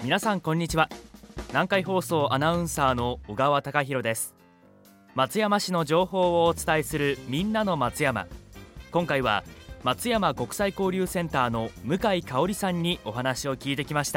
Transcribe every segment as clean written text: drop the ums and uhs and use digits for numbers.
皆さんこんにちは。南海放送アナウンサーの小川貴博です。松山市の情報をお伝えするみんなの松山。今回は松山国際交流センターの向井香織さんにお話を聞いてきました。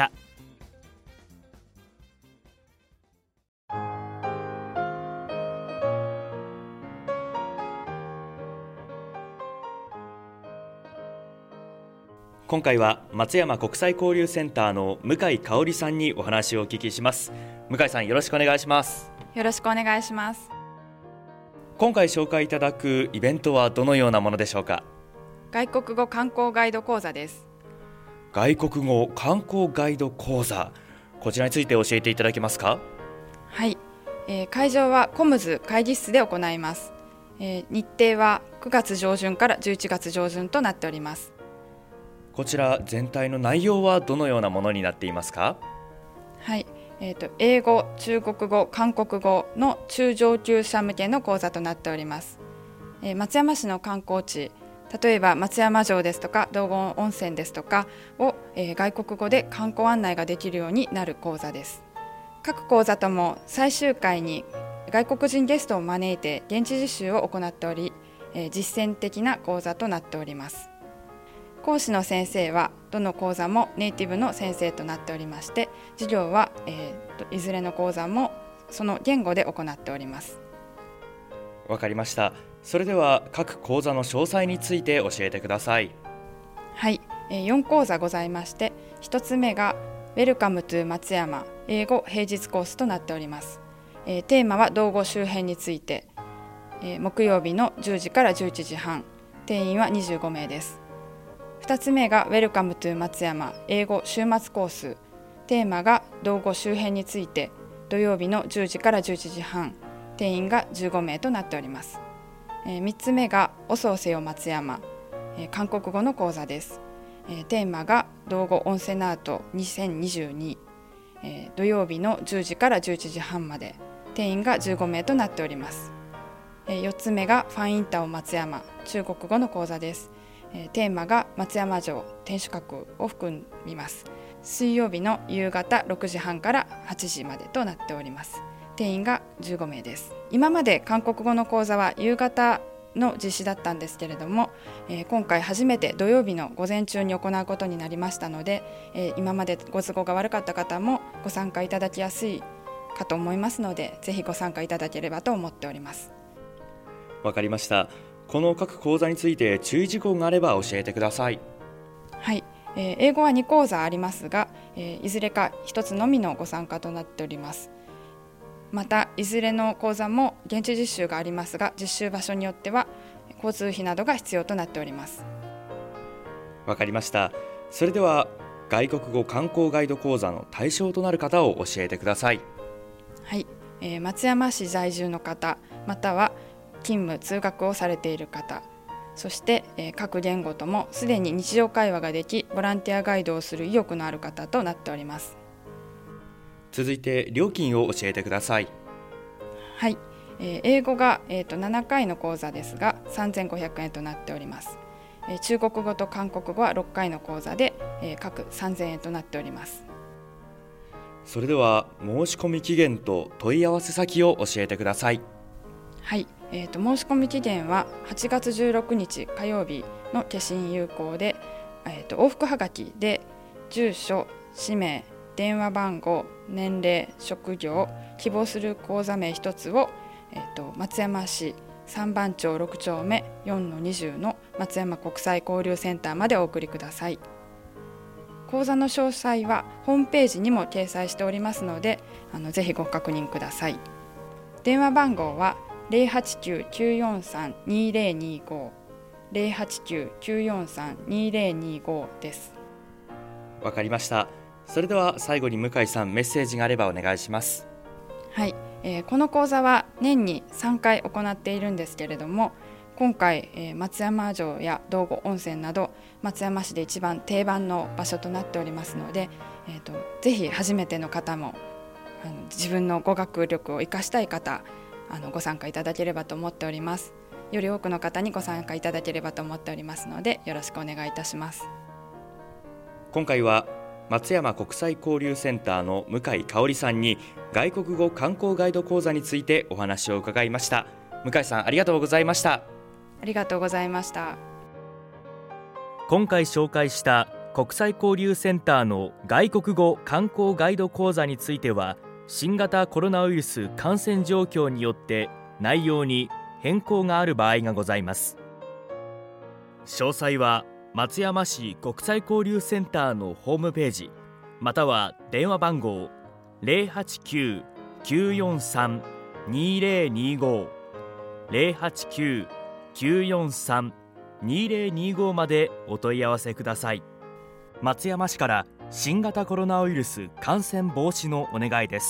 今回は松山国際交流センターの向井香織さんにお話をお聞きします。向井さん、よろしくお願いします。 よろしくお願いします。 今回紹介いただくイベントはどのようなものでしょうか？ 外国語観光ガイド講座です。 外国語観光ガイド講座、こちらについて教えていただけますか？ はい、会場はコムズ会議室で行います。日程は9月上旬から11月上旬となっております。 こちら全体の内容はどのようなものになっていますか？ はい、英語、中国語、韓国語の中上級者向けの講座となっております。松山市の観光地、例えば松山城ですとか道後温泉ですとかを、外国語で観光案内ができるようになる講座です。各講座とも最終回に外国人ゲストを招いて現地実習を行っており、実践的な講座となっております。講師の先生はどの講座もネイティブの先生となっておりまして、授業は、いずれの講座もその言語で行っております。 わかりました。それでは各講座の詳細について教えてください。 はい、4講座ございまして、1つ目が Welcome to 松山英語平日コースとなっております。テーマは道後周辺について、木曜日の10時から11時半、定員は25名です。2つ目が Welcome to 松山英語週末コース、テーマが道後周辺について、土曜日の10時から11時半、定員が15名となっております。3つ目がおそうせよ松山、韓国語の講座です。テーマが道後温泉アート2022、土曜日の10時から11時半まで、定員が15名となっております。4つ目がファンインタオ松山中国語の講座です。テーマが松山城天守閣を含みます。水曜日の夕方6時半から8時までとなっております。定員が15名です。今まで韓国語の講座は夕方の実施だったんですけれども、今回初めて土曜日の午前中に行うことになりましたので、今までご都合が悪かった方もご参加いただきやすいかと思いますので、ぜひご参加いただければと思っております。 わかりました。この各講座について注意事項があれば教えてください。 はい、英語は2講座ありますが、いずれか1つのみのご参加となっております。またいずれの講座も現地実習がありますが、実習場所によっては交通費などが必要となっております。 わかりました。それでは外国語観光ガイド講座の対象となる方を教えてください。 はい、松山市在住の方、または勤務通学をされている方、そして、各言語ともすでに日常会話ができ、ボランティアガイドをする意欲のある方となっております。 続いて料金を教えてください。 はい、英語が、7回の講座ですが3500円となっております。中国語と韓国語は6回の講座で、各3000円となっております。 それでは申し込み期限と問い合わせ先を教えてください。 はい、申し込み期限は8月16日火曜日の消印有効で、往復はがきで住所、氏名、電話番号、年齢、職業、希望する講座名一つを、松山市三番町6丁目 4-20 の松山国際交流センターまでお送りください。講座の詳細はホームページにも掲載しておりますので、ぜひご確認ください。電話番号は 089-943-2025 089-943-2025 です。 わかりました。それでは最後に向井さん、メッセージがあればお願いします。 はい、この講座は年に3回行っているんですけれども、今回、松山城や道後温泉など松山市で一番定番の場所となっておりますので、ぜひ初めての方も自分の語学力を生かしたい方、ご参加いただければと思っております。より多くの方にご参加いただければと思っておりますので、よろしくお願いいたします。 今回は松山国際交流センターの向井香織さんに外国語観光ガイド講座についてお話を伺いました。向井さん、ありがとうございました。 ありがとうございました。 今回紹介した国際交流センターの外国語観光ガイド講座については、新型コロナウイルス感染状況によって内容に変更がある場合がございます。詳細は松山市国際交流センターのホームページ、または電話番号 089-943-2025 089-943-2025までお問い合わせください。松山市から新型コロナウイルス感染防止のお願いです。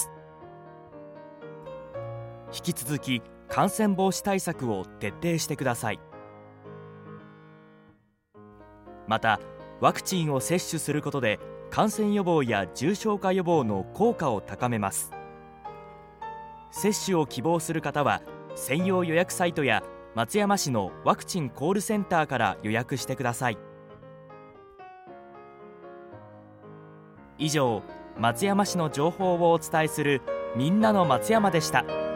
引き続き感染防止対策を徹底してください。また、ワクチンを接種することで感染予防や重症化予防の効果を高めます。接種を希望する方は専用予約サイトや松山市のワクチンコールセンターから予約してください。以上、松山市の情報をお伝えするみんなの松山でした。